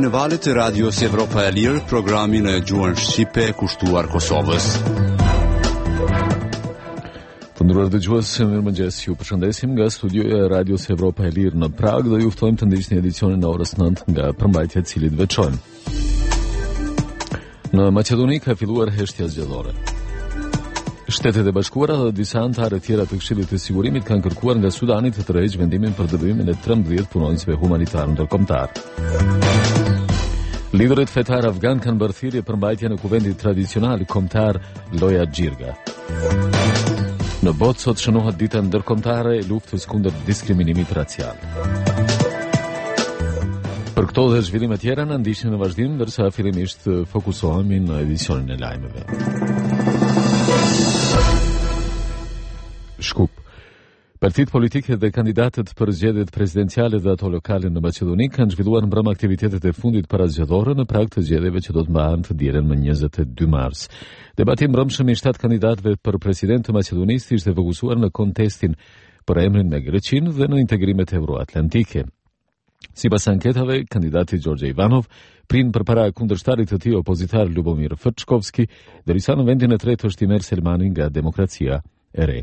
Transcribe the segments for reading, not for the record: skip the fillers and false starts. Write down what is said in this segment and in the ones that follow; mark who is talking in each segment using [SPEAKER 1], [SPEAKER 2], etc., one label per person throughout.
[SPEAKER 1] në valët e Radios Evropa e Lirë, programin e gjuhën shqipe kushtuar Kosovës.
[SPEAKER 2] Të nderuar dëgjues, mirëmëngjes. Ju përshëndesim nga studioja e Radios Evropa e Lirë në Prag dhe ju ftojmë të ndiqni edicionin e orës 9 nga përmbajtja e cilit veçojmë. Në Maqedoni ka filluar heshtja zgjedhore. Shtetet e Bashkuara dhe disa anëtarë tjera të Këshillit të Sigurimit kanë kërkuar nga Sudani të tërheqë vendimin për dëbimin e 13 punonjësve humanitar ndërkombëtar. Liderët fetar afgan kanë bërë thirrje për mbajtjen e kuvendit tradicional kombëtar Loja Xhirga. Në botë sot shënohet dita ndërkombëtare e luftës kundër diskriminimit racial. Për këto dhe zhvillime tjera në ndiqni në vazhdim, ndërsa fillimisht fokusohemi në edicionin e lajmeve. Shkup. Partitë politike dhe kandidatët për zgjedhjet presidenciale dhe ato lokale në Maqedoni kanë zhvilluar mbrëm aktivitetet e fundit parazgjedhore në prag të zgjedhjeve që do të mbahen të dielën më 22 mars. Debati i mbrëmshëm i 7 kandidatëve për president të Maqedonisë ishte fokusuar në kontestin për emrin me Greqinë dhe në integrimet euroatlantike. Sipas anketave, kandidati Gjorgje Ivanov prin përpara kundërshtarit të tij opozitar Lubomir Fëçkovski, derisa në vendin e tretë është Imer Selmani nga Demokracia e Re.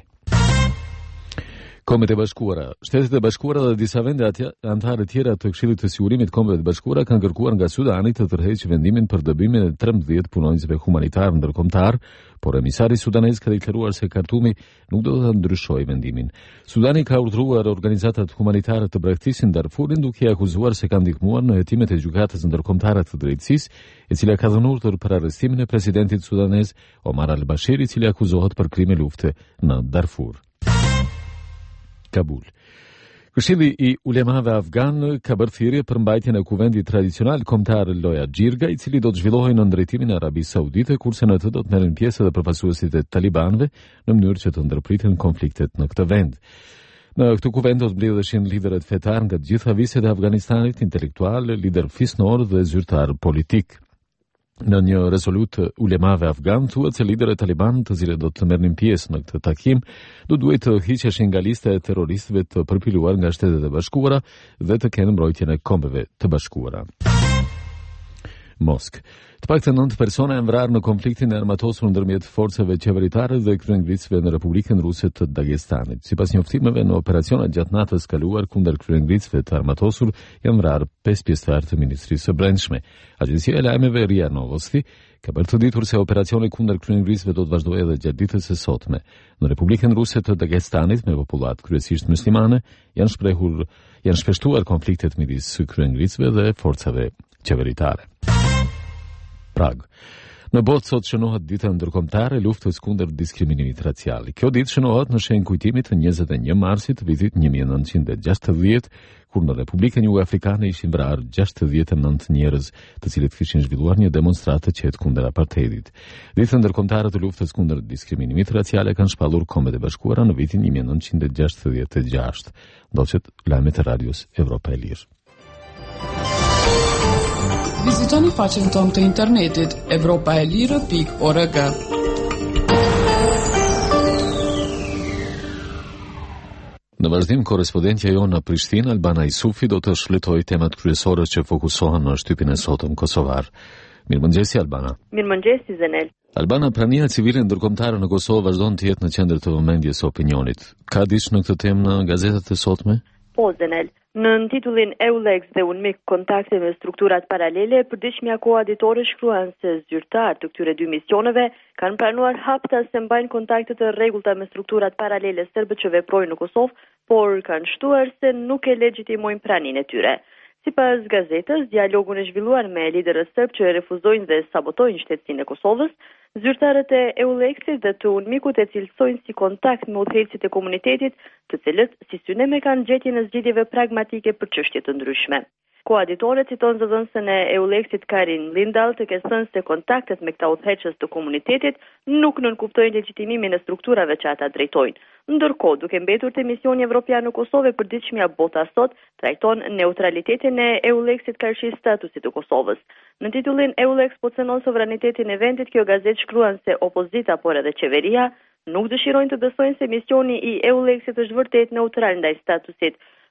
[SPEAKER 2] Kombet e Bashkuara. Shtetet e Bashkuara dhe disa vende anëtare tjera të Këshillit të Sigurimit të Kombeve të Bashkuara kanë kërkuar nga Sudani të tërheqë vendimin për dëbimin e 13 punonjësve humanitar ndërkombëtar, por emisari sudanez ka deklaruar se Kartumi nuk do të ndryshojë vendimin. Sudani ka urdhëruar organizatat humanitare të braktisin Darfurin duke akuzuar se kanë ndihmuar në hetimet e gjykatës ndërkombëtare të drejtësisë, e cila ka dhënë urdhër për arrestimin e presidentit sudanez Omar al-Bashir, i cili akuzohet për krime lufte në Darfur. Kabul. Këshilli i ulemave afgan ka bërë thirrje për mbajtjen e kuvendit tradicional kombëtar Loja Xhirga, i cili do të zhvillohej në drejtimin e Arabisë Saudite, kurse në të do të merren pjesë edhe përfaqësuesit e talibanëve në mënyrë që të ndërpriten konfliktet në këtë vend. Në këtë kuvend do të mbledheshin liderët fetar nga të gjitha viset e Afganistanit, intelektual, lider fisnor dhe zyrtar politik. Në një rezolut ulemave afgan thuhet se liderët taliban, të cilët do të merrnin pjesë në këtë takim, do duhet të hiqeshin nga lista e terroristëve të përpiluar nga Shtetet e Bashkuara dhe të kenë mbrojtjen e Kombeve të Bashkuara. Moskë. Të paktën 9 persona janë vrarë në konfliktin e armatosur ndërmjet forcave qeveritare dhe kryengritsve në Republikën Ruse të Dagestanit. Sipas njoftimeve, në operacionet gjatë natës kaluar kundër kryengritsve të armatosur janë vrarë 5 pjesëtarë të Ministrisë së Brendshme. Agjencia e lajmeve RIA Novosti ka bërë të ditur se operacioni kundër kryengritsve do të vazhdojë edhe gjatë ditës së sotme. Në Republikën Ruse të Dagestanit, me popullat kryesisht muslimane, janë shpeshtuar konfliktet midis kryengritsve dhe forcave qeveritare. Prag. Në botë sot shënohet dita ndërkombëtare e luftës kundër diskriminimit racial. Kjo ditë shënohet në shenjë kujtimi të 21 marsit të vitit 1960, kur në Republikën Jugafrikane ishin vrarë 69 njerëz, të cilët kishin zhvilluar një demonstratë të qetë kundër apartheidit. Ditën ndërkombëtare të luftës kundër diskriminimit racial e kanë shpallur Kombet e Bashkuara në vitin 1966. Ndoqët lajmet e Radios Evropa e Lirë.
[SPEAKER 3] Vizitoni faqen tonë të internetit evropaelire.org.
[SPEAKER 2] Në vazhdim, korespondentja jonë në Prishtinë, Albana Isufi, do të shfletojë temat kryesore që fokusohen në shtypin e sotëm kosovar. Mirëmëngjesi, Albana.
[SPEAKER 4] Mirëmëngjesi, Zenel.
[SPEAKER 2] Albana, prania civile ndërkombëtare në Kosovë vazhdon të jetë në qendër të vëmendjes së opinionit. Ka diç në këtë temë në gazetat e sotme?
[SPEAKER 4] Po, Zenel. Në titullin EULEX dhe UNMIK kontakte me strukturat paralele, përditshmja koaditore shkruan se zyrtar të këtyre dy misioneve kanë pranuar hapta se mbajnë kontakte të rregullta me strukturat paralele serbe që veprojnë në Kosovë, por kanë shtuar se nuk e legjitimojnë praninë e tyre. Sipas gazetës, dialogun e zhvilluar me liderët serb që refuzojnë dhe sabotojnë shtetësinë e Kosovës, zyrtarët e EULEX-it dhe të UNMIK-ut e cilësojnë si kontakt me udhëheqësit e komunitetit, të cilët si synime kanë gjetjen e zgjidhjeve pragmatike për çështje të ndryshme. Koaditore citon zëdhënësën e EULEX-it Karin Lindal të thënë se kontaktet me këta udhëheqës të komunitetit nuk nënkuptojnë legjitimimin e strukturave që ata drejtojnë. Ndërkohë, duke mbetur te misioni evropian në Kosovë, përditshmja Bota sot trajton neutralitetin e EULEX-it karshi statusit të Kosovës. Në titullin EULEX po cënon sovranitetin e vendit, kjo gazetë shkruan se opozita por edhe qeveria nuk dëshirojnë të besojnë se misioni i EULEX-it është vërtet neutral ndaj statusit.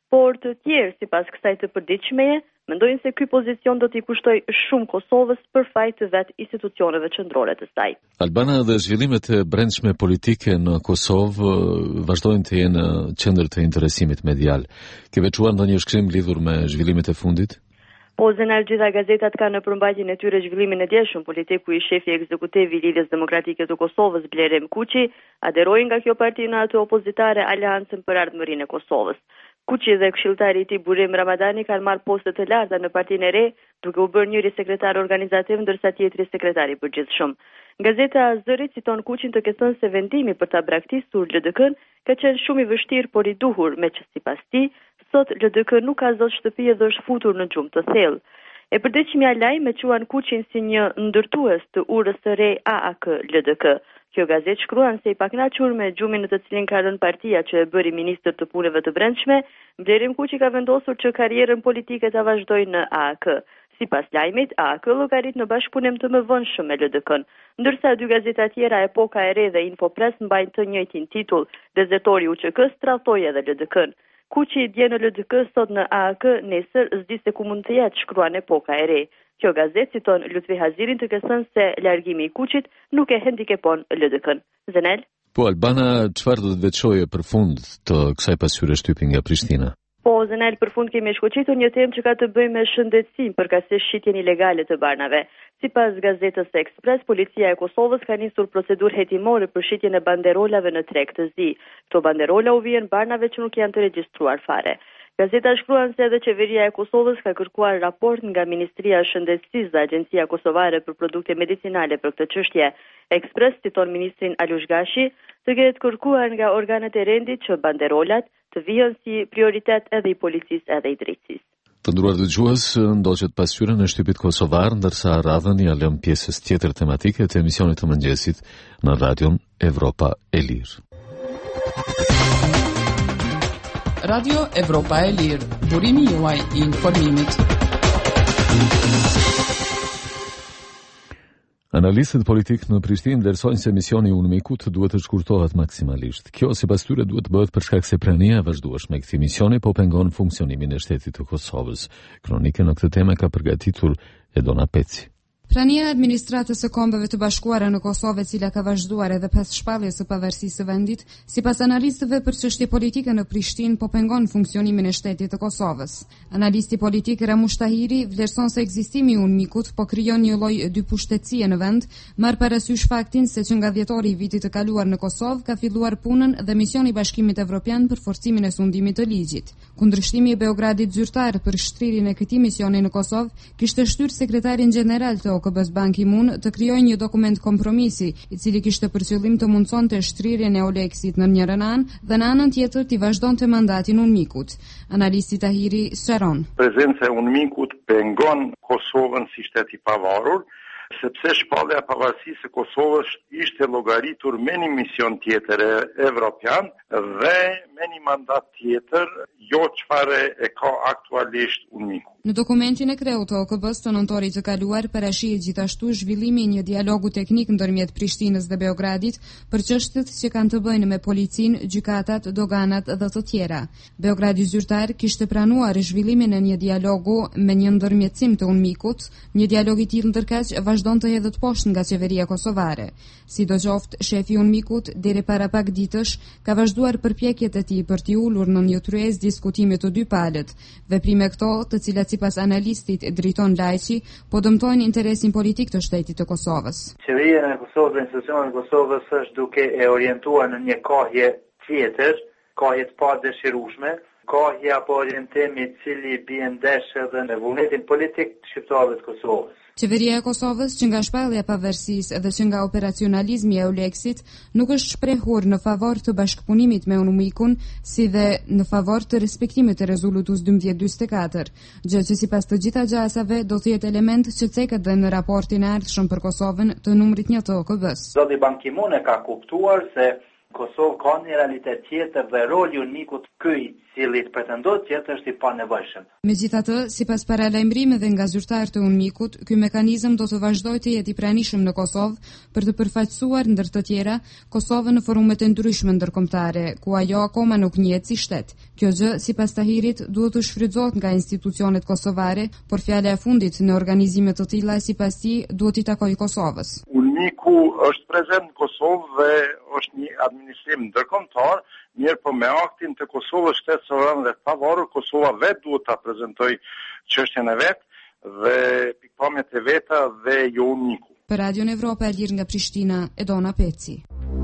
[SPEAKER 4] por të tjerë sipas kësaj të përditshmeje mendojnë se ky pozicion do t'i kushtoj shumë Kosovës për fajt të vetë institucioneve qendrore të saj.
[SPEAKER 2] Albana dhe zhvillimet e brendshme politike në Kosovë vazhdojnë të jenë qendër të interesimit medial. Ke veçuar ndonjë shkrim lidhur me zhvillimet e fundit?
[SPEAKER 4] Po, Zenar, gjitha gazetat kanë në përmbajtjen e tyre zhvillimin e djeshëm. Politiku i shefi ekzekutiv i Lidhjes Demokratike të Kosovës, Blerim Kuqi, aderoi nga kjo parti në atë opozitare Aleancën për Ardhmërinë e Kosovës. Kuqi dhe këshilltari i tij Burim Ramadani kanë marrë poste të larta në partinë e re, duke u bërë njëri sekretar organizativ ndërsa tjetri sekretar i përgjithshëm. Gazeta Zëri citon Kuqin të ketë thënë se vendimi për ta braktisur LDK-n ka qenë shumë i vështirë por i duhur, me që sipas tij sot LDK nuk ka zot shtëpi dhe është futur në gjumë të thellë. E përditshmja lajm e quan Kuqin si një ndërtues të urës së re AAK-LDK. Kjo gazetë shkruan se i pakënaqur me gjumin në të cilin ka rënë partia që e bëri ministër të punëve të brendshme, Blerim Kuqi ka vendosur që karrierën politike ta vazhdojë në AAK. Sipas lajmit, AAK llogarit në bashkëpunim të mëvonshëm me LDK-n, ndërsa dy gazeta tjera, Epoka e Re dhe Infopress, mbajnë të njëjtin titull, Dezetori UÇK-s tradhtoi edhe LDK-n. Kuqi dje në LDK, sot në AAK, nesër s'di se ku mund të jetë, shkruan Epoka e Re. Kjo gazetë citon Lutfi Hazirin të thënë se largimi i Kuqit nuk e hendikepon LDK-n. Zenel?
[SPEAKER 2] Po, Albana, çfarë do të veçojë për fund të kësaj pasqyre shtypi nga Prishtina?
[SPEAKER 4] Po, Zenel, për fund kemi shkuqitur një temë që ka të bëjë me shëndetësinë përkatësisht shitjen ilegale të banave. Sipas gazetës Ekspres, policia e Kosovës ka nisur procedurë hetimore për shitjen e banderolave në treg të zi. Këto banderola u vijnë banave që nuk janë të regjistruar fare. Gazeta shkruan se edhe qeveria e Kosovës ka kërkuar raport nga Ministria e Shëndetësisë dhe Agjencia Kosovare për Produkte Medicinale për këtë çështje. Ekspres citon ministrin Alush Gashi të ketë kërkuar nga organet e rendit që banderolat të vijnë si prioritet edhe i policisë edhe i drejtësisë.
[SPEAKER 2] Të nderuar dëgjues, ndoqet pasqyra në shtypit kosovar, ndërsa radhën ja lëm pjesës tjetër tematike të emisionit të mëngjesit në radion Evropa e Lirë.
[SPEAKER 3] Radio Evropa e Lirë, burimi juaj i informimit.
[SPEAKER 2] Analistët politik në Prishtinë vlerësojnë se misioni i UNMIK-ut duhet të shkurtohet maksimalisht. Kjo sipas tyre duhet të bëhet për shkak se prania e vazhdueshme e këtij misioni po pengon funksionimin e shtetit të Kosovës. Kronikën në këtë temë ka përgatitur Edona Peci.
[SPEAKER 5] Prania e administratës së Kombeve të Bashkuara në Kosovë, e cila ka vazhduar edhe pas shpalljes së pavarësisë së vendit, sipas analistëve për çështje politike në Prishtinë, po pengon funksionimin e shtetit të Kosovës. Analisti politik Ramush Tahiri vlerëson se ekzistimi i UNMIK-ut po krijon një lloj dypushtetësie në vend, marr parasysh faktin se që nga dhjetori i vitit të kaluar në Kosovë ka filluar punën dhe misioni i Bashkimit Evropian për forcimin e sundimit të ligjit. Kundërshtimi i Beogradit zyrtar për shtrirjen e këtij misioni në Kosovë kishte shtyrë sekretarin gjeneral të OKB-s Ban Ki-moon të krijojë një dokument kompromisi, i cili kishte për qëllim të mundsonte shtrirjen e Oleksit në njërin anë dhe në anën tjetër të vazhdonte mandatin UNMIK-ut. Analisti Tahiri sqaron.
[SPEAKER 6] Prezenca e UNMIK-ut pengon Kosovën si shtet i pavarur, sepse shpallja e pavarësisë së Kosovës ishte llogaritur me një mision tjetër evropian dhe me një mandat tjetër, jo çfarë e ka aktualisht UNMIK-u.
[SPEAKER 5] Në dokumentin e kreut të OKB-s të nëntorit të kaluar parashihet gjithashtu zhvillimi i një dialogu teknik ndërmjet Prishtinës dhe Beogradit për çështjet që kanë të bëjnë me policinë, gjykatat, doganat dhe të tjera. Beogradi zyrtar kishte pranuar zhvillimin e një dialogu me një ndërmjetësim të UNMIK-ut, një dialog i tillë ndërkaq vazhdon të hedhët poshtë nga qeveria kosovare. Sidoqoftë, shefi i UNMIK-ut deri para pak ditësh ka vazhduar përpjekjet e tij për t'i ulur në një tryezë diskutimi të dy palët. Veprime këto, të cilat sipas analistit Driton Lajçi, po dëmtojnë interesin politik të shtetit të Kosovës.
[SPEAKER 7] Qeveria e Kosovës dhe institucionet e Kosovës është duke e orientuar në një kohje tjetër, kohje të padëshirueshme, kohje apo orientimi i cili bie ndesh edhe në vullnetin politik të shqiptarëve të Kosovës.
[SPEAKER 5] Qeveria e Kosovës, që nga shpallja e pavarësisë dhe që nga operacionalizmi e Euleksit, nuk është shprehur në favor të bashkëpunimit me UNMIK-un, si dhe në favor të respektimit të rezolutës 1244, gjë që sipas të gjitha gjasave do të jetë element që ceket dhe në raportin e ardhshëm për Kosovën të numrit 1 të OKB-s.
[SPEAKER 7] Zoti Ban Ki-moon e ka kuptuar se Kosovë ka një realitet tjetër dhe roli unikut ky i cili pretendon tjetër është i panevojshëm.
[SPEAKER 5] Megjithatë, sipas paralajmërimeve nga zyrtarët e UNMIK-ut, ky mekanizëm do të vazhdojë të jetë i pranishëm në Kosovë për të përfaqësuar ndër të tjera Kosovën në forumet e ndryshme ndërkombëtare, ku ajo akoma nuk njihet si shtet. Kjo gjë, sipas Tahirit, duhet të shfrytëzohet nga institucionet kosovare, por fjala e fundit në organizime të tilla sipas tij duhet i takojë Kosovës.
[SPEAKER 6] UNMIK-u është prezent në Kosovë dhe është një administrim ndërkombëtar, mirë po me aktin të Kosovës shtetërore dhe pavarur, Kosova vetë duhet ta prezantojë çështjen e vet dhe pikpamjet e veta dhe jo UNMIK-u.
[SPEAKER 5] Për Radion Evropa e Lirë nga Prishtina, Edona Peci.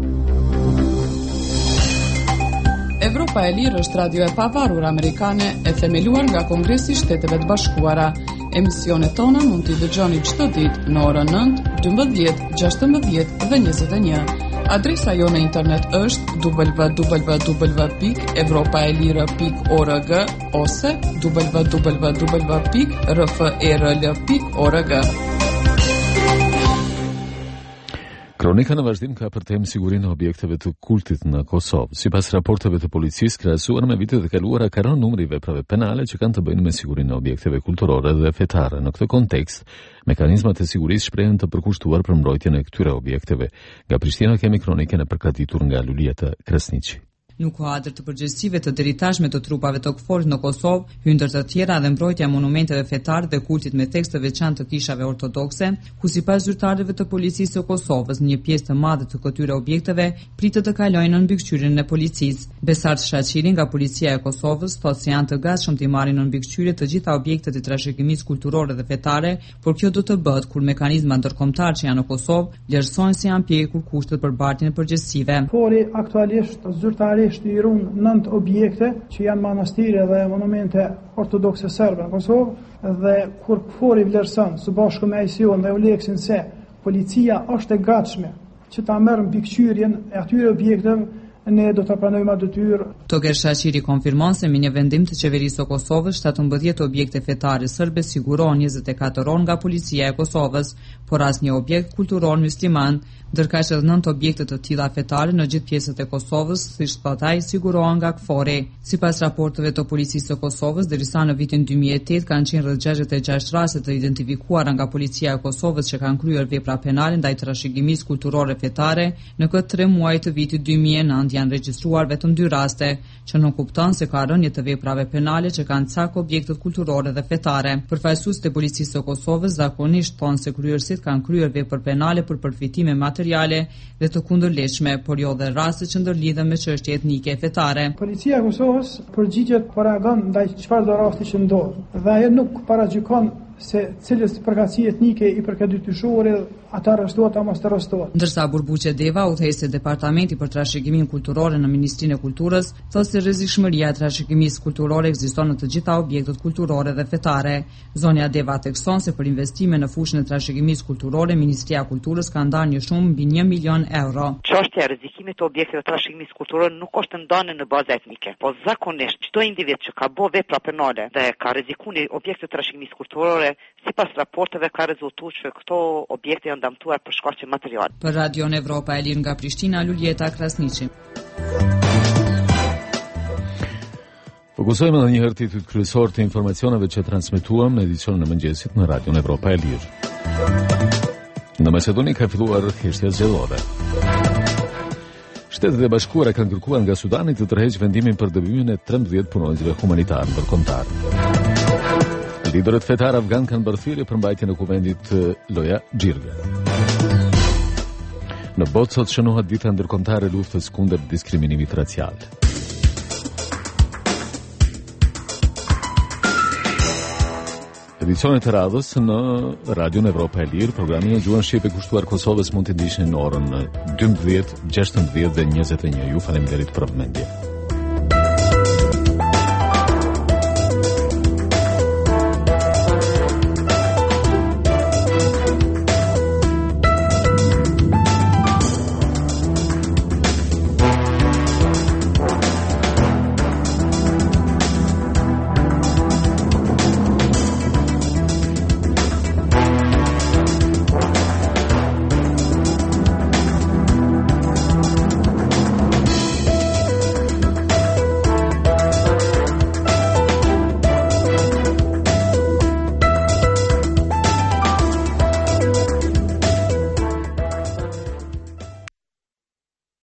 [SPEAKER 3] Evropa e Lirë është radio e pavarur amerikane e themeluar nga Kongresi i Shteteve të Bashkuara. Emisionet tona mund t'i dëgjoni çdo ditë në orën 9, 12, 16 dhe 21. Adresa jo në internet është www.evropaelire.org ose www.rferl.org.
[SPEAKER 2] Kronika në vazhdim ka për temë sigurinë e objekteve të kultit në Kosovë. Sipas raporteve të policisë krahasuar me vitet e kaluara, ka rënë numri i veprave penale që kanë të bëjnë me sigurinë e objekteve kulturore dhe fetare. Në këtë kontekst, mekanizmat e sigurisë shprehen të përkushtuar për mbrojtjen e këtyre objekteve. Nga Prishtina kemi kronikën e përgatitur nga Lulieta Krasniqi.
[SPEAKER 8] Në kuadër të përgjegjësive të deritashme të trupave të KFOR në Kosovë, hyn ndër të tjera dhe mbrojtja e monumenteve fetare dhe kultit me tekst të veçantë të kishave ortodokse, ku sipas zyrtarëve të policisë së Kosovës, një pjesë të madhe të këtyre objekteve pritet të kalojnë në mbikëqyrjen e policisë. Besart Shaqiri nga Policia e Kosovës thotë se janë të gatshëm të marrin në mbikëqyrje të gjitha objektet e trashëgimisë kulturore dhe fetare, por kjo do të bëhet kur mekanizmat ndërkombëtar që janë në Kosovë vlerësojnë se janë pjekur kushtet për mbartjen e përgjegjësive.
[SPEAKER 9] Fori aktualisht zyrtari shtirun 9 objekte që janë manastire dhe monumente ortodokse serbe në Kosovë dhe kur fori vlerëson së bashku me ICO-n dhe Euleksin se policia është e gatshme që ta merr mbikëqyrjen e atyre objekteve, ne do të pranojmë atë detyrë.
[SPEAKER 8] Toker Shaqiri konfirmon se me një vendim të qeverisë së Kosovës, 17 objekte fetare serbe sigurohen 24 orë nga policia e Kosovës, por asnjë objekt kulturor musliman, ndërkaq edhe 9 objekte të tilla fetare në gjithë pjesët e Kosovës, siç thotë ai, sigurohen nga KFOR-i. Sipas raporteve të policisë së Kosovës, derisa në vitin 2008 kanë qenë rreth 66 raste të identifikuara nga policia e Kosovës që kanë kryer vepra penale ndaj trashëgimisë kulturore fetare, në këtë 3 muaj të vitit 2009 janë regjistruar vetëm 2 raste, që nuk kupton se ka rënje të veprave penale që kanë cak objektet kulturore dhe fetare. Përfaqësuesit e policisë së Kosovës zakonisht thonë se kryerësit kanë kryer vepra penale për përfitime materiale dhe të kundërligjshme, por jo dhe raste që ndërlidhen me çështje etnike e fetare.
[SPEAKER 9] Policia e Kosovës përgjigjet po reagon ndaj çfarëdo rasti që ndodh dhe ajo nuk paragjykon se cilës përkatësi etnike i përket dyshore ata arrestohet apo mos arrestohet.
[SPEAKER 8] Ndërsa Burbuqe Deva, udhëheqësi i Departamentit për Trashëgiminë Kulturore në Ministrinë e Kulturës, thotë se rrezikshmëria e trashëgimisë kulturore ekziston në të gjitha objektet kulturore dhe fetare. Zonja Deva thekson se për investime në fushën e trashëgimisë kulturore, Ministria e Kulturës ka ndarë një shumë mbi 1 milion euro.
[SPEAKER 10] Çështja e rrezikimit të objekteve të trashëgimisë kulturore nuk është ndarë në bazë etnike, po zakonisht çdo individ që ka bërë vepra penale dhe ka rrezikuar objekte të trashëgimisë kulturore, sipas raporteve ka rezultuar që këto objekte janë dëmtuar për shkaqe materiale.
[SPEAKER 8] Për Radion Evropa e Lirë nga Prishtina, Lulieta Krasniqi.
[SPEAKER 2] Fokusohemi në një herë titull kryesor të informacioneve që transmetuam në edicionin e mëngjesit në Radion Evropa e Lirë. Në Maqedoni ka filluar thjeshtja zgjedhore. Shtetet e Bashkuara kanë kërkuar nga Sudani të tërheqë vendimin për dëbimin e 13 punonjësve humanitar ndërkombëtar. Liderët fetar afgan kanë bërë thirrje për mbajtjen e kuvendit Loja Xhirga. Në botë sot shënohet dita ndërkombëtare e luftës kundër diskriminimit racial. Edicionet e radhës në Radion Evropa e Lirë, programin e gjuhën shqipe kushtuar Kosovës mund të ndiqni në orën 12, 16 dhe 21. Ju faleminderit për vëmendje.